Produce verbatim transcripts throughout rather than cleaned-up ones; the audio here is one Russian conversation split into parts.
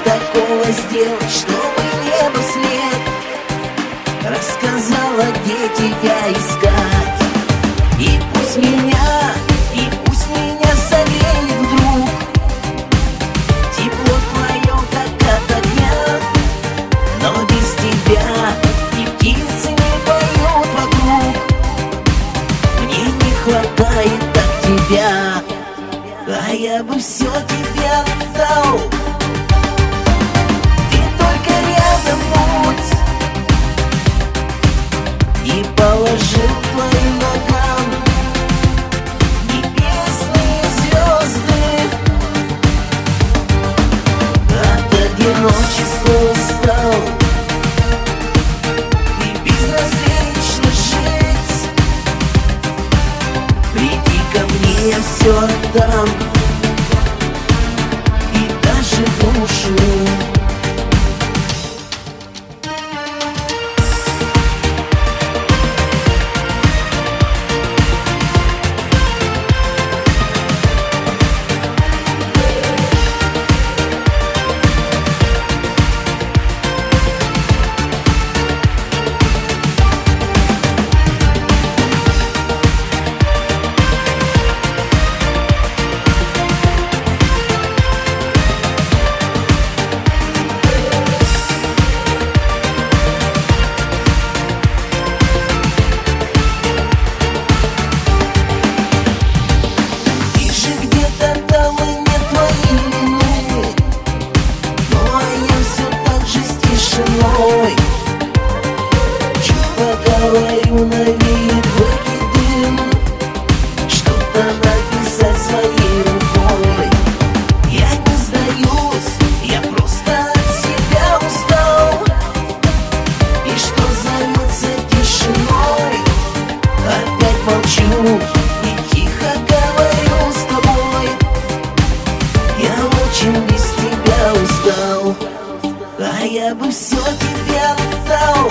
такого сделать, чтобы небо след рассказала, где тебя искать. И пусть меня, и пусть меня согреет вдруг тепло твое, как от огня. Но без тебя и птицы не поют вокруг. Мне не хватает так тебя, а я бы все тебе отдал. Ты только рядом будь и положил к твоим ногам небесные звезды. От одиночества устал и безразлично жить. Приди ко мне, я все отдам, и даже душу. Говорю, навеет выкидым, что-то написать своей рукой. Я не сдаюсь, я просто от себя устал, и что зовется тишиной. Опять молчу и тихо говорю с тобой. Я очень без тебя устал, а я бы все тебе отдал.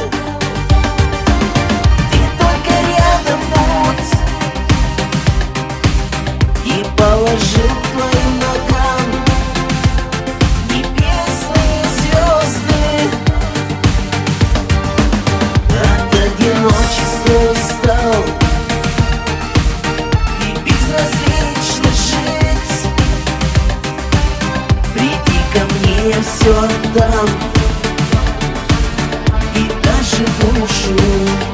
Положил к твоим ногам небесные звезды. От одиночества устал и безразлично жить. Приди ко мне, я все отдам, и даже душу.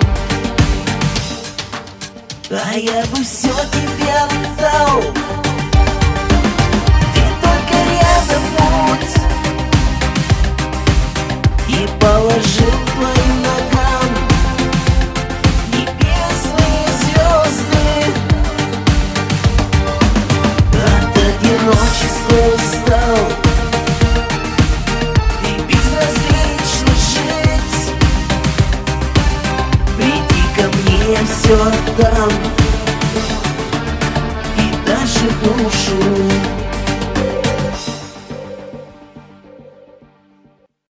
А я бы все тебе отдал. Ты только рядом будь и положил к твоим ногам небесные звезды. От одиночества устал и безразлично жить. Приди ко мне, я все отдам, и даже душу.